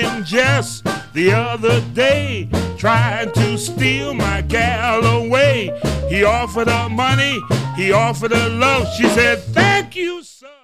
him just the other day, trying to steal my gal away. He offered her money, he offered her love. She said, thank you, sir.